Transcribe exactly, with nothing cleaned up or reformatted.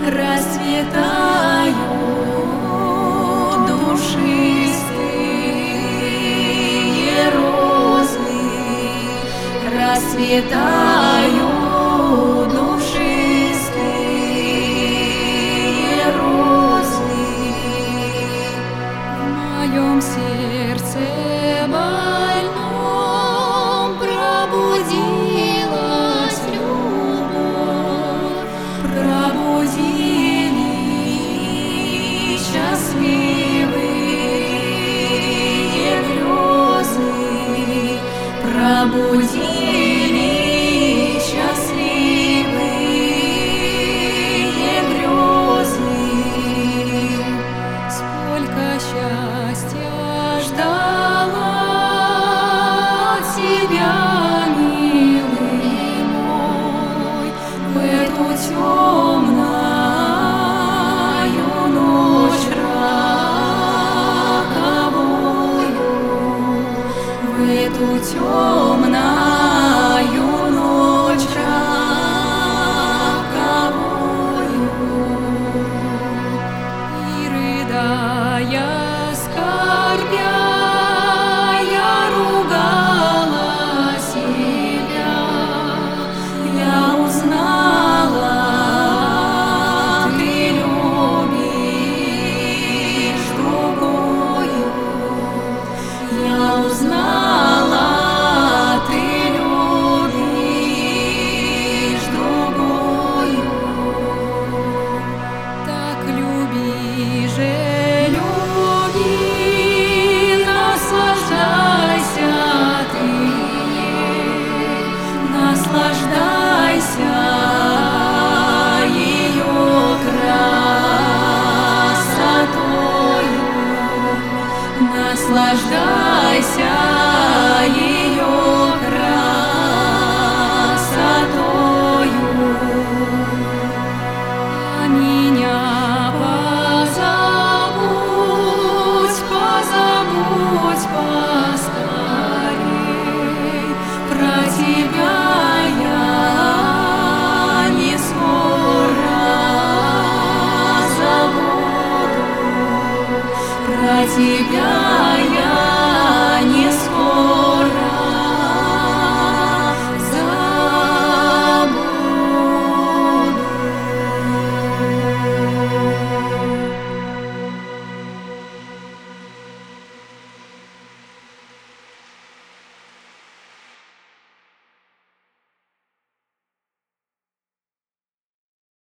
расцветают душистые розы, расцветают душистые розы. В моем сердце больном пробудилась любовь, пробудились счастливые грезы, пробудились счастливые грезы. Сколько счастья ждала от тебя, милый мой, в эту темную ночь роковую, в эту темную ночь роковую. И рыдая, скорбя, я ругала себя. Я узнала, ты любишь другую. Я узнала, ты любишь другую. Так люби же, люби, наслаждайся ты ей, наслаждайся ее красотою, наслаждайся ее красотою. А меня позабудь, позабудь поскорей, про тебя я не скоро забуду, про тебя